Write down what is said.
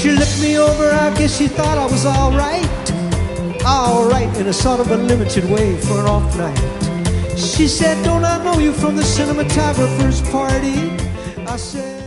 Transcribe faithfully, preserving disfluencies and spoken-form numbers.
She looked me over, I guess she thought I was alright. Alright, in a sort of a limited way for an off night. She said, don't I know you from the cinematographer's party? I said